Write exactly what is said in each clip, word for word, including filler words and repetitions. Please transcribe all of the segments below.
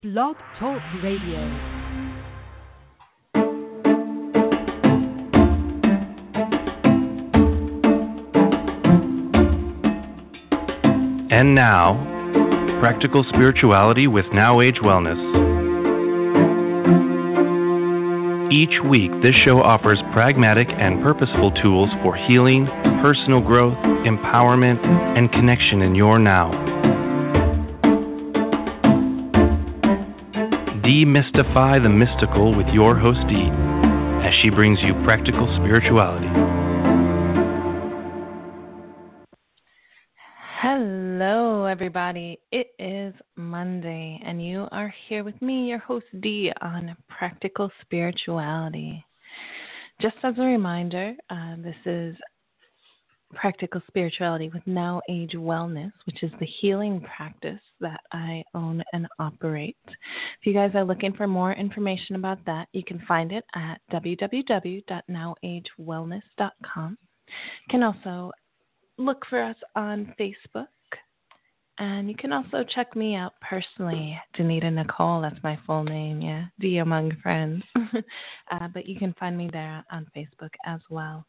Blog Talk Radio. And now, Practical Spirituality with Now Age Wellness. Each week, this show offers pragmatic and purposeful tools for healing, personal growth, empowerment, and connection in your now. Demystify the mystical with your host Dee, as she brings you practical spirituality. Hello, everybody. It is Monday, and you are here with me, your host Dee, on Practical Spirituality. Just as a reminder, uh, this is Practical Spirituality with Now Age Wellness, which is the healing practice that I own and operate. If you guys are looking for more information about that, you can find it at w w w dot now age wellness dot com. You can also look for us on Facebook, and you can also check me out personally, Danita Nicole. That's my full name, yeah, D among friends. uh, but you can find me there on Facebook as well.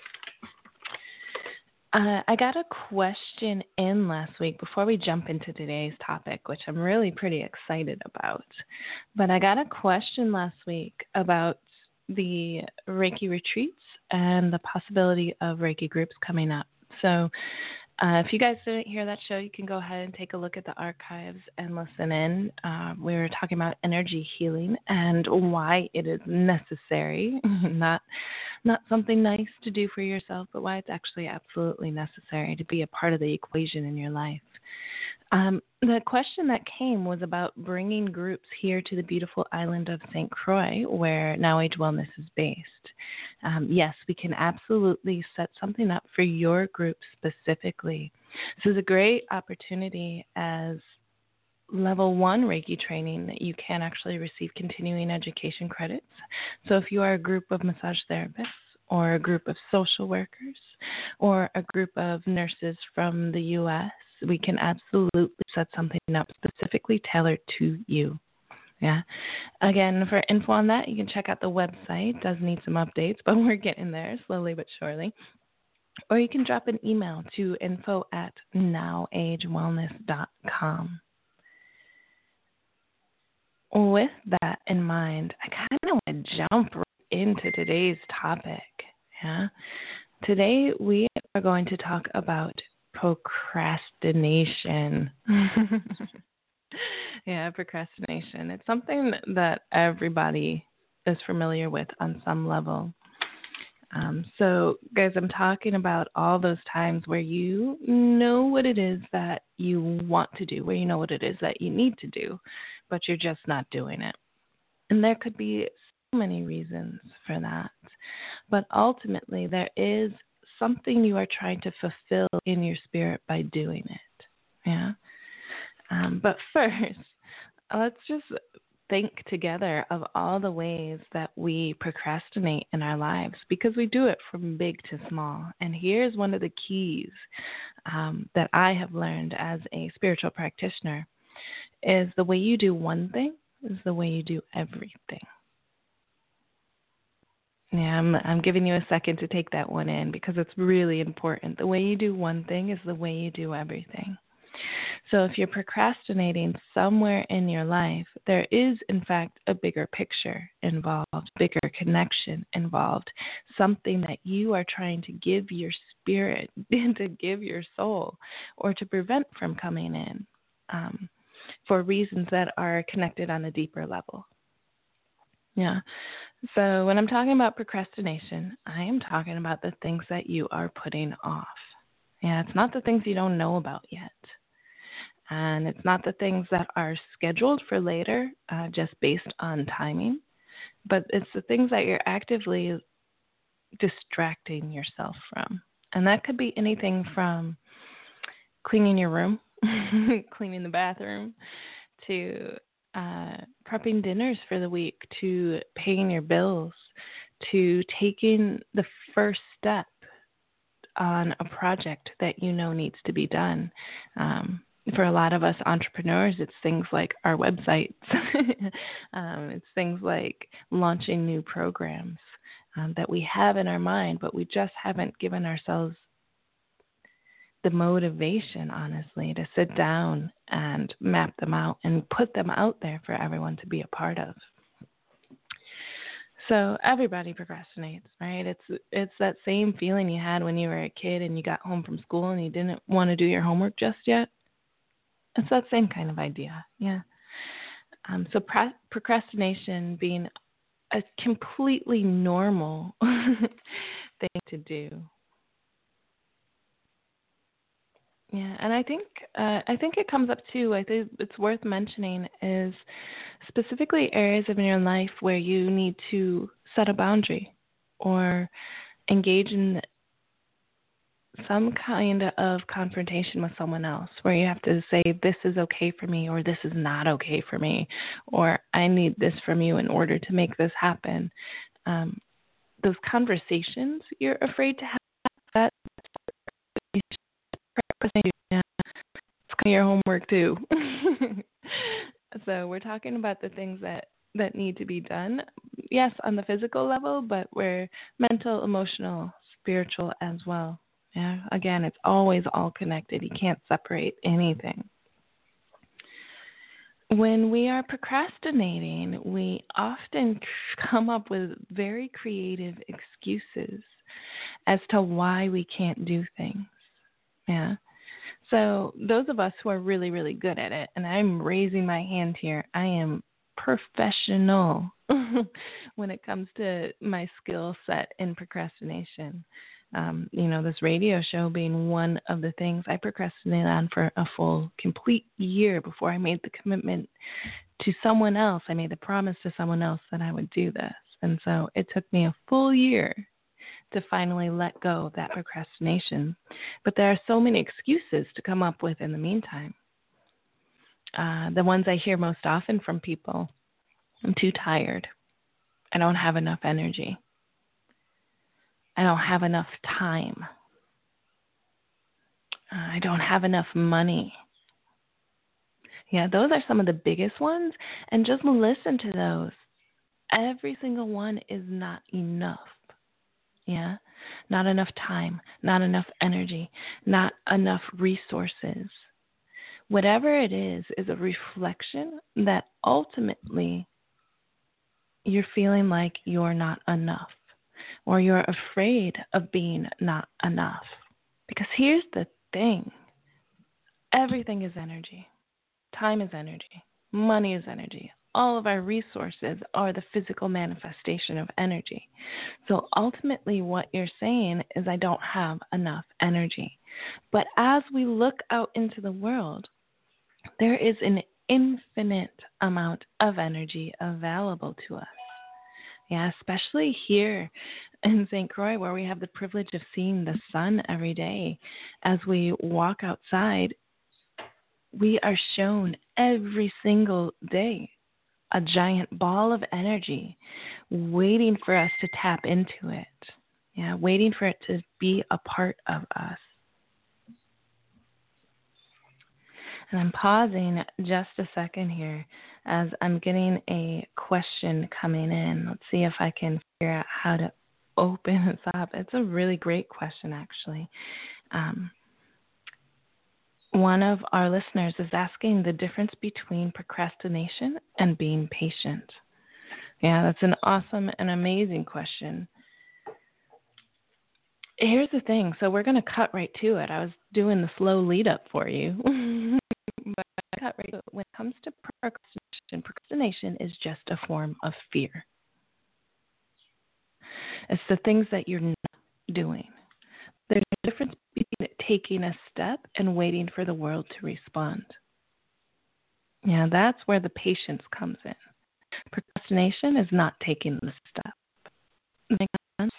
Uh, I got a question in last week before we jump into today's topic, which I'm really pretty excited about. But I got a question last week about the Reiki retreats and the possibility of Reiki groups coming up. So uh, if you guys didn't hear that show, you can go ahead and take a look at the archives and listen in. Uh, we were talking about energy healing and why it is necessary, not not something nice to do for yourself, but why it's actually absolutely necessary to be a part of the equation in your life. Um, the question that came was about bringing groups here to the beautiful island of Saint Croix, where Now Age Wellness is based. Um, yes, we can absolutely set something up for your group specifically. This is a great opportunity as level one Reiki training that you can actually receive continuing education credits. So if you are a group of massage therapists, or a group of social workers, or a group of nurses from the U S, we can absolutely set something up specifically tailored to you. Yeah. Again, for info on that, you can check out the website. It does need some updates, but we're getting there slowly but surely. Or you can drop an email to info at now age wellness dot com. With that in mind, I kind of want to jump right into today's topic. Yeah. Today we are going to talk about procrastination. Yeah, procrastination. It's something that everybody is familiar with on some level. Um, so, guys, I'm talking about all those times where you know what it is that you want to do, where you know what it is that you need to do, but you're just not doing it. And there could be so many reasons for that. But ultimately, there is something you are trying to fulfill in your spirit by doing it. Yeah. Um, but first, let's just think together of all the ways that we procrastinate in our lives, because we do it from big to small. And here's one of the keys um, that I have learned as a spiritual practitioner is the way you do one thing is the way you do everything. Yeah, I'm, I'm giving you a second to take that one in because it's really important. The way you do one thing is the way you do everything. So if you're procrastinating somewhere in your life, there is, in fact, a bigger picture involved, bigger connection involved, something that you are trying to give your spirit, to give your soul, or to prevent from coming in um, for reasons that are connected on a deeper level. Yeah. So when I'm talking about procrastination, I am talking about the things that you are putting off. Yeah, it's not the things you don't know about yet. And it's not the things that are scheduled for later, uh, just based on timing. But it's the things that you're actively distracting yourself from. And that could be anything from cleaning your room, cleaning the bathroom, to Uh, prepping dinners for the week, to paying your bills, to taking the first step on a project that you know needs to be done. Um, for a lot of us entrepreneurs, it's things like our websites. um, it's things like launching new programs um, that we have in our mind, but we just haven't given ourselves the motivation, honestly, to sit down and map them out and put them out there for everyone to be a part of. So everybody procrastinates, right? It's it's that same feeling you had when you were a kid and you got home from school and you didn't want to do your homework just yet. It's that same kind of idea, yeah. Um, so pra- procrastination being a completely normal thing to do. Yeah, and I think uh, I think it comes up too. I think it's worth mentioning is specifically areas of your life where you need to set a boundary or engage in some kind of confrontation with someone else, where you have to say this is okay for me or this is not okay for me, or I need this from you in order to make this happen. Um, those conversations you're afraid to have, that yeah, it's kind of your homework too. So we're talking about the things that, that need to be done, yes, on the physical level, but we're mental, emotional, spiritual as well. Yeah, again, it's always all connected. You can't separate anything. When we are procrastinating, we often come up with very creative excuses as to why we can't do things. Yeah. So those of us who are really, really good at it, and I'm raising my hand here, I am professional when it comes to my skill set in procrastination. Um, you know, this radio show being one of the things I procrastinated on for a full, complete year before I made the commitment to someone else. I made the promise to someone else that I would do this. And so it took me a full year to finally let go of that procrastination. But there are so many excuses to come up with in the meantime. Uh, the ones I hear most often from people: I'm too tired. I don't have enough energy. I don't have enough time. Uh, I don't have enough money. Yeah, those are some of the biggest ones. And just listen to those. Every single one is not enough. Yeah, not enough time, not enough energy, not enough resources. Whatever it is, is a reflection that ultimately you're feeling like you're not enough, or you're afraid of being not enough. Because here's the thing. Everything is energy. Time is energy. Money is energy. All of our resources are the physical manifestation of energy. So ultimately what you're saying is, I don't have enough energy. But as we look out into the world, there is an infinite amount of energy available to us. Yeah, especially here in Saint Croix, where we have the privilege of seeing the sun every day. As we walk outside, we are shown every single day a giant ball of energy waiting for us to tap into it. Yeah, waiting for it to be a part of us. And I'm pausing just a second here as I'm getting a question coming in. Let's see if I can figure out how to open this up. It's a really great question, actually. Um, One of our listeners is asking the difference between procrastination and being patient. Yeah, that's an awesome and amazing question. Here's the thing. So we're going to cut right to it. I was doing the slow lead up for you. But I cut right to it. When it comes to procrastination, procrastination is just a form of fear. It's the things that you're not doing. There's a difference between taking a step and waiting for the world to respond. Yeah, that's where the patience comes in. Procrastination is not taking the step. Make sense?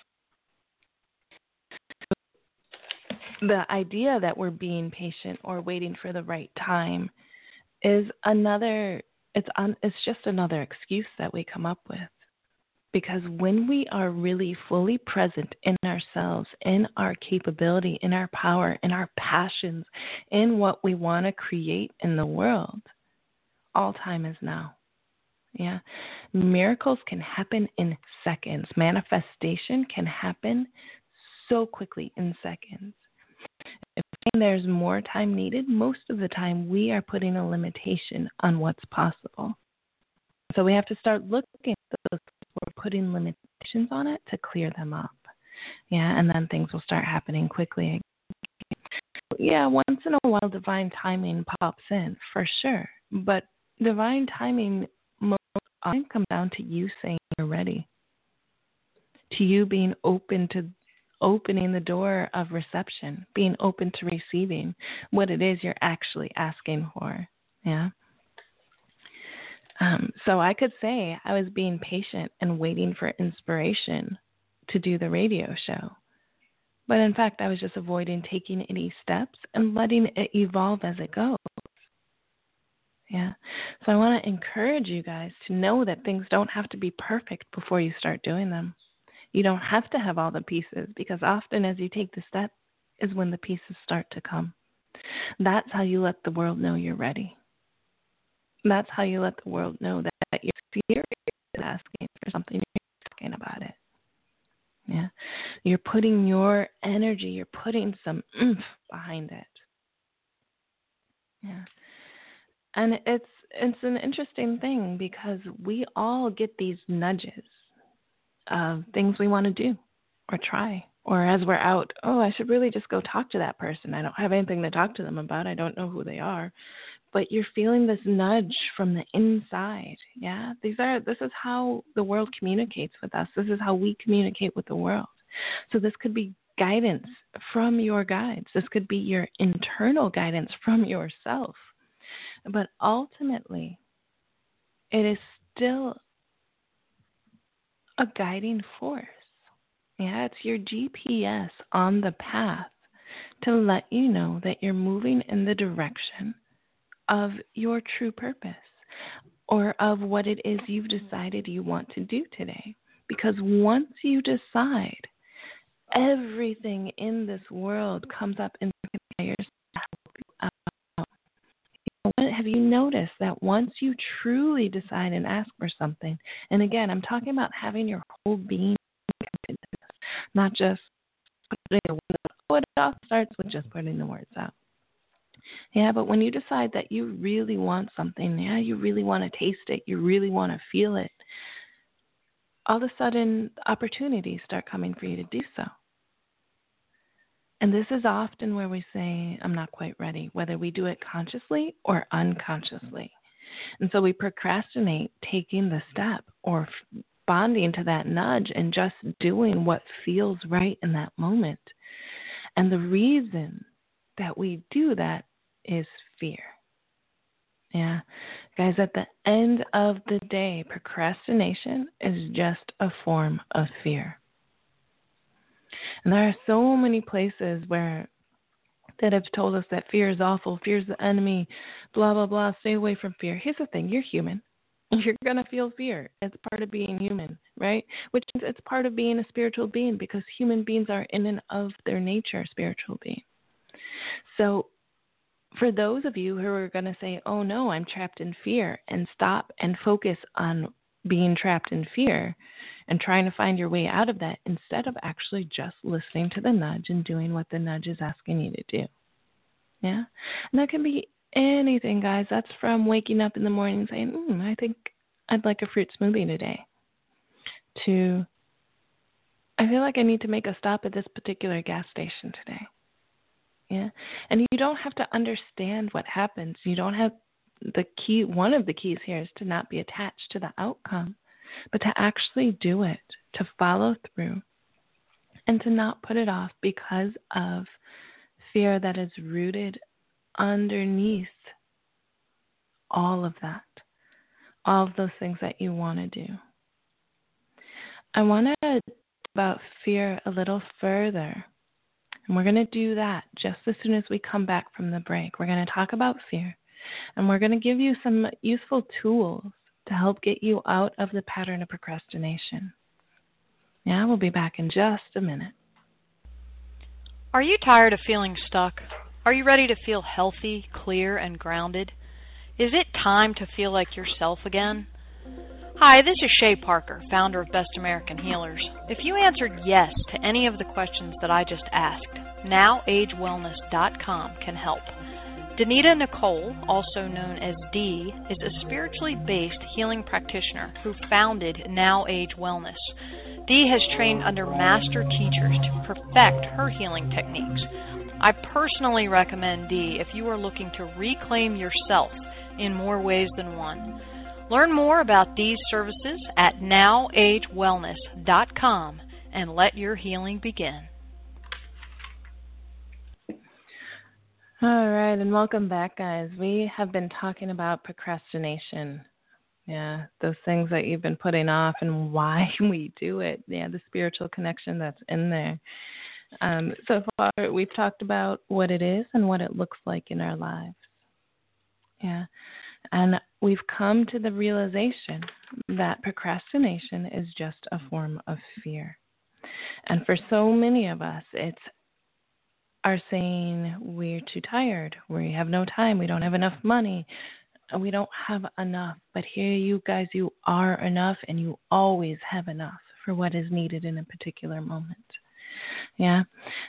The idea that we're being patient or waiting for the right time is another, it's, un, it's just another excuse that we come up with. Because when we are really fully present in ourselves, in our capability, in our power, in our passions, in what we want to create in the world, all time is now. Yeah. Miracles can happen in seconds. Manifestation can happen so quickly in seconds. If there's more time needed, most of the time we are putting a limitation on what's possible. So we have to start looking at those we're putting limitations on it to clear them up. Yeah, and then things will start happening quickly. Yeah, once in a while divine timing pops in, for sure. But divine timing most often comes down to you saying you're ready. To you being open to opening the door of reception, being open to receiving what it is you're actually asking for. Yeah. Um, so I could say I was being patient and waiting for inspiration to do the radio show. But in fact, I was just avoiding taking any steps and letting it evolve as it goes. Yeah. So I want to encourage you guys to know that things don't have to be perfect before you start doing them. You don't have to have all the pieces, because often as you take the step is when the pieces start to come. That's how you let the world know you're ready. That's how you let the world know that, that you're serious asking for something, you're talking about it. Yeah. You're putting your energy, you're putting some oomph behind it. Yeah. And it's it's an interesting thing, because we all get these nudges of things we want to do or try. Or as we're out, oh, I should really just go talk to that person. I don't have anything to talk to them about. I don't know who they are. But you're feeling this nudge from the inside. Yeah, these are. This is how the world communicates with us. This is how we communicate with the world. So this could be guidance from your guides. This could be your internal guidance from yourself. But ultimately, it is still a guiding force. Yeah, it's your G P S on the path to let you know that you're moving in the direction of your true purpose, or of what it is you've decided you want to do today. Because once you decide, everything in this world comes up in layers to help you out. You know, have you noticed that once you truly decide and ask for something, and again, I'm talking about having your whole being, not just putting the words out. It all starts with just putting the words out. Yeah, but when you decide that you really want something, yeah, you really want to taste it, you really want to feel it, all of a sudden opportunities start coming for you to do so. And this is often where we say, I'm not quite ready, whether we do it consciously or unconsciously. And so we procrastinate taking the step or bonding to that nudge and just doing what feels right in that moment. And the reason that we do that is fear. Yeah. Guys, at the end of the day, procrastination is just a form of fear. And there are so many places where that have told us that fear is awful, fear is the enemy, blah, blah, blah, stay away from fear. Here's the thing, you're human. You're going to feel fear. It's part of being human, right? Which is it's part of being a spiritual being, because human beings are in and of their nature spiritual beings. So for those of you who are going to say, oh no, I'm trapped in fear, and stop and focus on being trapped in fear and trying to find your way out of that, instead of actually just listening to the nudge and doing what the nudge is asking you to do. Yeah? And that can be anything, guys. That's from waking up in the morning and saying, mm, I think I'd like a fruit smoothie today, to I feel like I need to make a stop at this particular gas station today. Yeah. And you don't have to understand what happens. You don't have the key. One of the keys here is to not be attached to the outcome, but to actually do it, to follow through, and to not put it off because of fear that is rooted underneath all of that, all of those things that you want to do. I want to talk about fear a little further. And we're going to do that just as soon as we come back from the break. We're going to talk about fear, and we're going to give you some useful tools to help get you out of the pattern of procrastination. Yeah, we'll be back in just a minute. Are you tired of feeling stuck? Are you ready to feel healthy, clear, and grounded? Is it time to feel like yourself again? Hi, this is Shay Parker, founder of Best American Healers. If you answered yes to any of the questions that I just asked, now age wellness dot com can help. Danita Nicole, also known as Dee, is a spiritually based healing practitioner who founded Now Age Wellness. Dee has trained under master teachers to perfect her healing techniques. I personally recommend Dee if you are looking to reclaim yourself in more ways than one. Learn more about these services at now age wellness dot com and let your healing begin. All right, and welcome back, guys. We have been talking about procrastination. Yeah, those things that you've been putting off and why we do it. Yeah, the spiritual connection that's in there. Um, so far, we've talked about what it is and what it looks like in our lives. Yeah, and we've come to the realization that procrastination is just a form of fear. And for so many of us, it's are saying we're too tired, we have no time, we don't have enough money, we don't have enough. But here, you guys, you are enough, and you always have enough for what is needed in a particular moment. Yeah.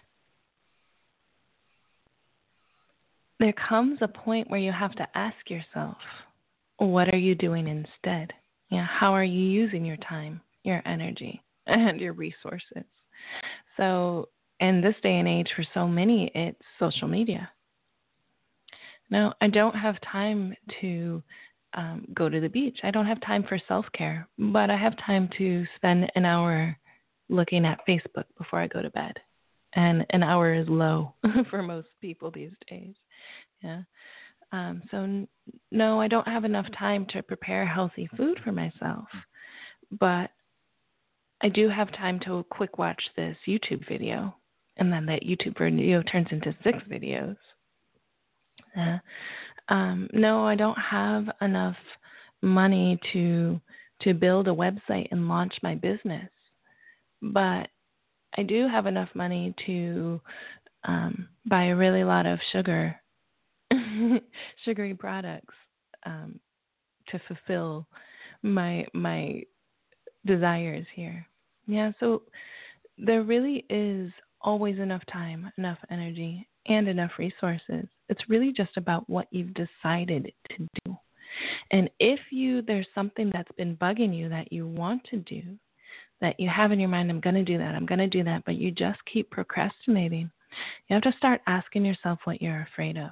There comes a point where you have to ask yourself, what are you doing instead? Yeah, how are you using your time, your energy, and your resources? So in this day and age, for so many, it's social media. Now, I don't have time to um, go to the beach. I don't have time for self-care, but I have time to spend an hour looking at Facebook before I go to bed. And an hour is low for most people these days. Yeah. Um, so, n- no, I don't have enough time to prepare healthy food for myself, but I do have time to quick watch this YouTube video, and then that YouTube video turns into six videos. Uh, um, no, I don't have enough money to to build a website and launch my business, but I do have enough money to um, buy a really lot of sugar, sugary products um, to fulfill my my desires here. Yeah, so there really is always enough time, enough energy, and enough resources. It's really just about what you've decided to do. And if you there's something that's been bugging you that you want to do, that you have in your mind, I'm going to do that, I'm going to do that, but you just keep procrastinating, you have to start asking yourself what you're afraid of.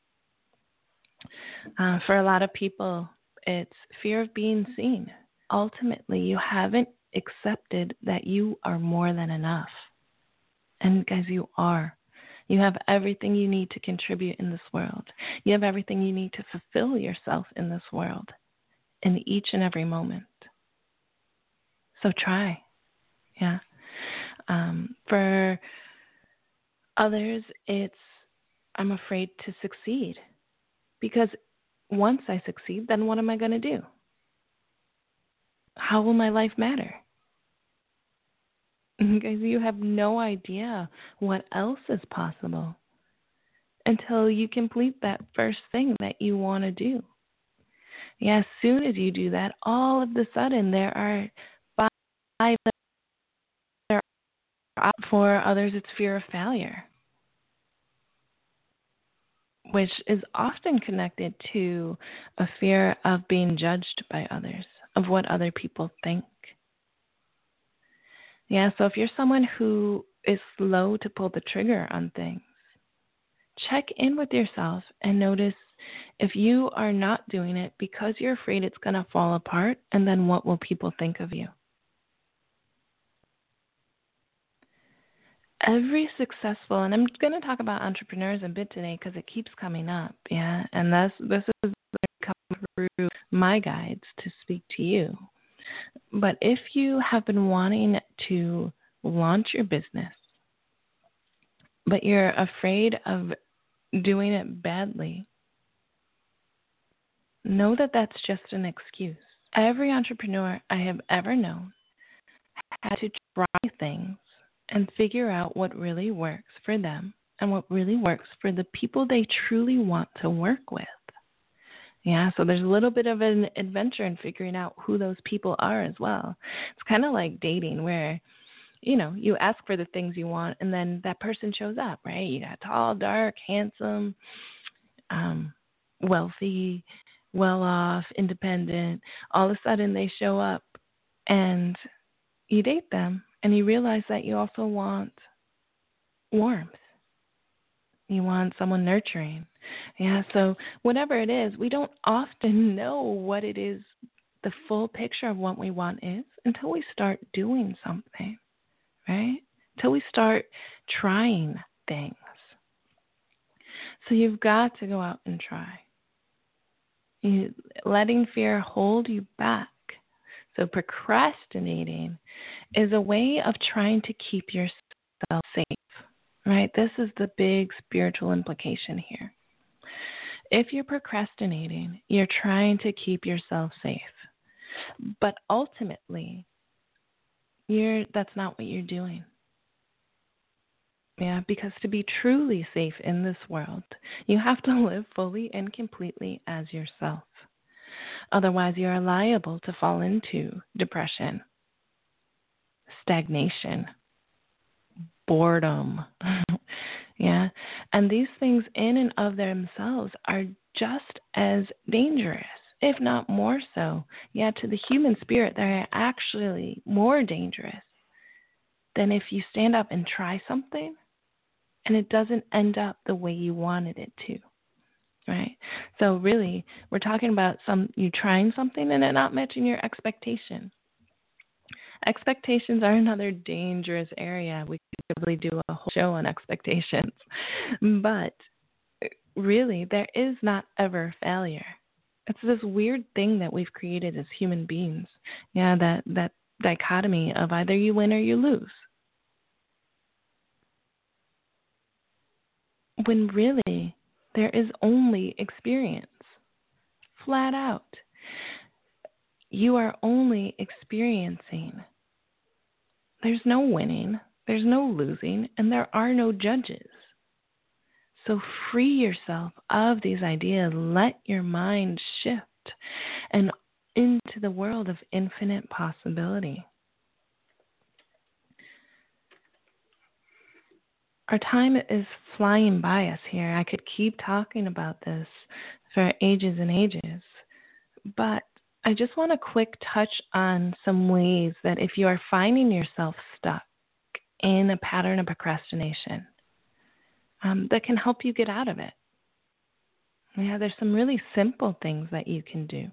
Uh, for a lot of people, it's fear of being seen. Ultimately, you haven't accepted that you are more than enough. And guys, you are. You have everything you need to contribute in this world. You have everything you need to fulfill yourself in this world, in each and every moment. So try. Yeah. Um, for others, it's I'm afraid to succeed. Because once I succeed, then what am I going to do? How will my life matter? Guys, you have no idea what else is possible until you complete that first thing that you want to do. Yeah, as soon as you do that, all of a sudden there are five. There are, for others, it's fear of failure, which is often connected to a fear of being judged by others, of what other people think. Yeah, so if you're someone who is slow to pull the trigger on things, check in with yourself and notice if you are not doing it because you're afraid it's going to fall apart, and then what will people think of you? Every successful, and I'm going to talk about entrepreneurs a bit today because it keeps coming up, yeah, and that's, this is coming through my guides to speak to you. But if you have been wanting to launch your business, but you're afraid of doing it badly, know that that's just an excuse. Every entrepreneur I have ever known had to try things and figure out what really works for them and what really works for the people they truly want to work with. Yeah, so there's a little bit of an adventure in figuring out who those people are as well. It's kind of like dating where, you know, you ask for the things you want and then that person shows up, right? You got tall, dark, handsome, um, wealthy, well-off, independent. All of a sudden they show up and you date them and you realize that you also want warmth. You want someone nurturing. Yeah, so whatever it is, we don't often know what it is, the full picture of what we want is until we start doing something, right? Until we start trying things. So you've got to go out and try. You, letting fear hold you back. So procrastinating is a way of trying to keep yourself safe, right? This is the big spiritual implication here. If you're procrastinating, you're trying to keep yourself safe. But ultimately, you're that's not what you're doing. Yeah, because to be truly safe in this world, you have to live fully and completely as yourself. Otherwise, you are liable to fall into depression, stagnation, boredom. Yeah, and these things in and of themselves are just as dangerous, if not more so. Yeah, to the human spirit, they're actually more dangerous than if you stand up and try something and it doesn't end up the way you wanted it to, right? So really, we're talking about some you trying something and it not matching your expectation. Expectations are another dangerous area. We could really do a whole show on expectations. But really, there is not ever failure. It's this weird thing that we've created as human beings. Yeah, that, that dichotomy of either you win or you lose. When really, there is only experience. Flat out. You are only experiencing. There's no winning, there's no losing, and there are no judges. So free yourself of these ideas. Let your mind shift and into the world of infinite possibility. Our time is flying by us here. I could keep talking about this for ages and ages, but I just want to quick touch on some ways that if you are finding yourself stuck in a pattern of procrastination, um, that can help you get out of it. Yeah, there's some really simple things that you can do.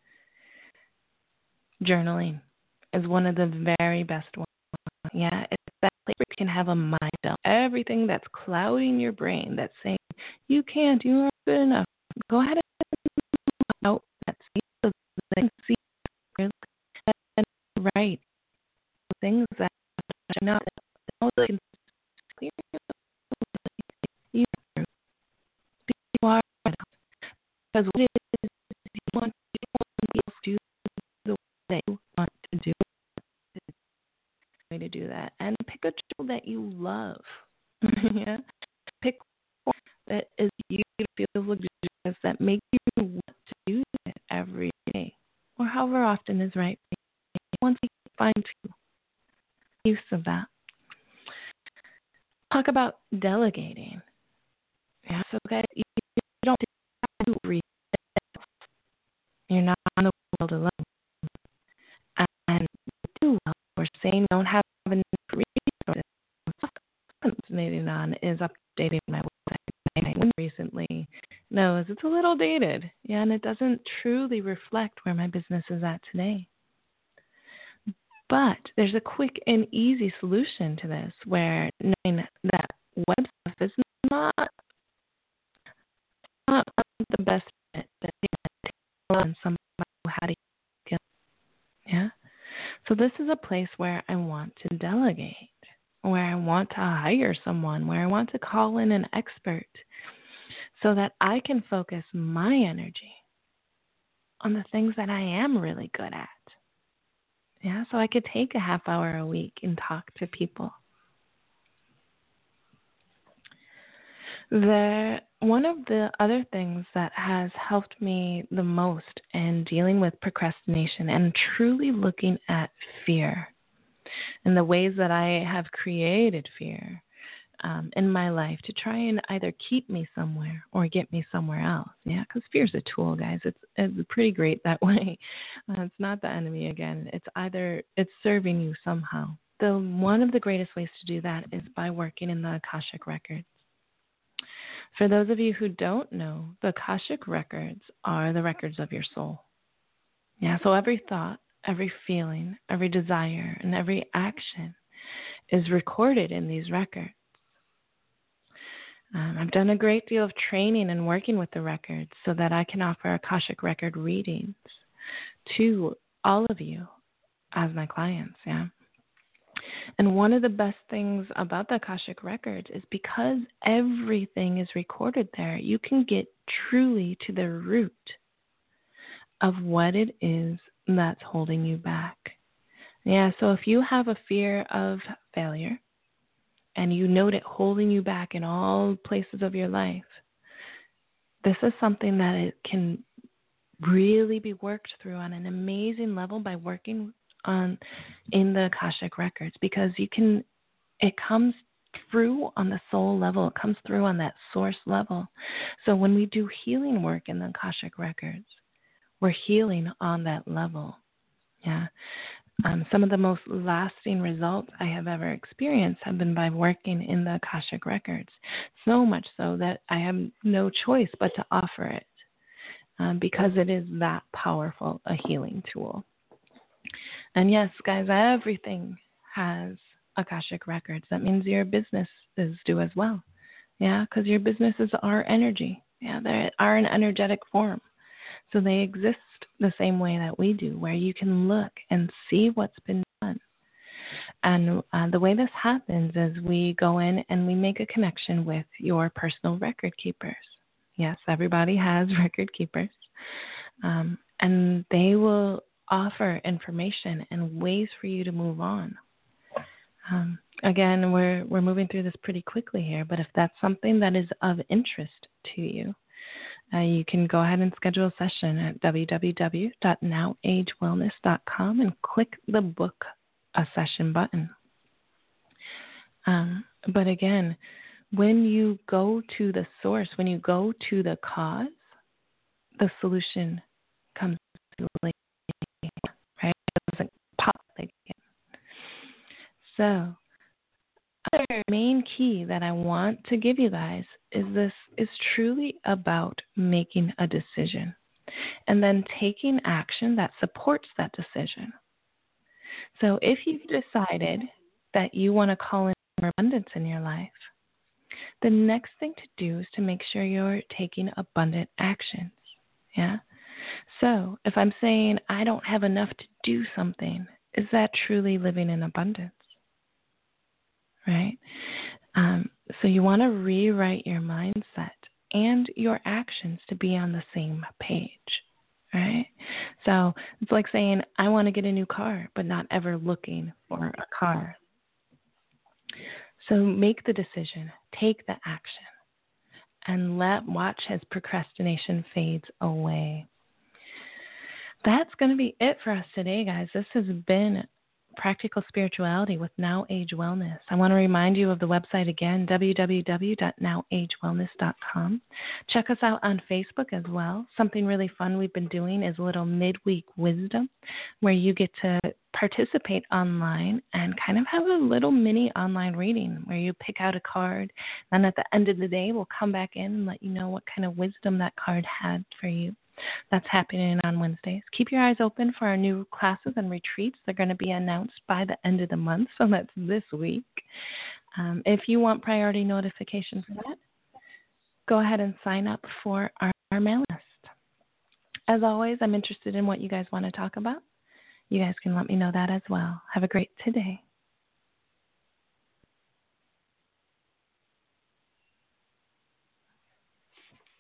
Journaling is one of the very best ones. Yeah, it's that place where you can have a mind dump. Everything that's clouding your brain, that's saying, you can't, you aren't good enough. Go ahead and out that space so that you can see and right things that are not all they can clear you through. You are because what it is you want to do the way that you want to do it. Way to do that. And pick a tool that you love. Yeah. Pick one that is you feel luxurious, that makes you want to do it every day. Or however often is right. Once you find use of that. Talk about delegating. Yeah, so guys, you don't have to read. You're not in the world alone. And you do well. We're saying you don't have enough resources. What I'm fascinated on is updating my website. I recently knows it's a little dated. Yeah, and it doesn't truly reflect where my business is at today. But there's a quick and easy solution to this where knowing that web stuff is not, not the best fit that on somebody how to skill. Yeah. So this is a place where I want to delegate, where I want to hire someone, where I want to call in an expert so that I can focus my energy on the things that I am really good at. Yeah, so I could take a half hour a week and talk to people. The one of the other things that has helped me the most in dealing with procrastination and truly looking at fear and the ways that I have created fear um, in my life to try and either keep me somewhere or get me somewhere else. Yeah, because fear's a tool, guys. It's it's pretty great that way. Uh, it's not the enemy again. It's either it's serving you somehow. The one of the greatest ways to do that is by working in the Akashic Records. For those of you who don't know, the Akashic Records are the records of your soul. Yeah, so every thought, every feeling, every desire, and every action is recorded in these records. Um, I've done a great deal of training and working with the records so that I can offer Akashic Record readings to all of you as my clients, yeah. And one of the best things about the Akashic Records is because everything is recorded there, you can get truly to the root of what it is that's holding you back. Yeah, so if you have a fear of failure and you note it holding you back in all places of your life, this is something that it can really be worked through on an amazing level by working on in the Akashic Records, because you can, it comes through on the soul level, it comes through on that source level. So when we do healing work in the Akashic Records, we're healing on that level. Yeah. Um, some of the most lasting results I have ever experienced have been by working in the Akashic Records. So much so that I have no choice but to offer it um, because it is that powerful a healing tool. And yes, guys, everything has Akashic Records. That means your businesses do as well. Yeah, because your businesses are energy. Yeah, they are an energetic form. So they exist the same way that we do, where you can look and see what's been done. And uh, the way this happens is we go in and we make a connection with your personal record keepers. Yes, everybody has record keepers. Um, and they will offer information and ways for you to move on. Um, again, we're we're moving through this pretty quickly here, but if that's something that is of interest to you, uh, you can go ahead and schedule a session at w w w dot now age wellness dot com and click the book a session button. Um, but again, when you go to the source, when you go to the cause, the solution comes to later. Right? It doesn't pop like it. So, other main key that I want to give you guys is this is truly about making a decision and then taking action that supports that decision. So, if you've decided that you want to call in more abundance in your life, the next thing to do is to make sure you're taking abundant actions. Yeah. So if I'm saying I don't have enough to do something, is that truly living in abundance? Right? Um, so you want to rewrite your mindset and your actions to be on the same page. Right? So it's like saying I want to get a new car, but not ever looking for a car. So make the decision, take the action, and let watch as procrastination fades away. That's going to be it for us today, guys. This has been Practical Spirituality with Now Age Wellness. I want to remind you of the website again, w w w dot now age wellness dot com. Check us out on Facebook as well. Something really fun we've been doing is a little midweek wisdom where you get to participate online and kind of have a little mini online reading where you pick out a card. And at the end of the day, we'll come back in and let you know what kind of wisdom that card had for you. That's happening on Wednesdays. Keep your eyes open for our new classes and retreats. They're going to be announced by the end of the month, so that's this week. Um, if you want priority notification for that, go ahead and sign up for our, our mail list. As always, I'm interested in what you guys want to talk about. You guys can let me know that as well. Have a great today.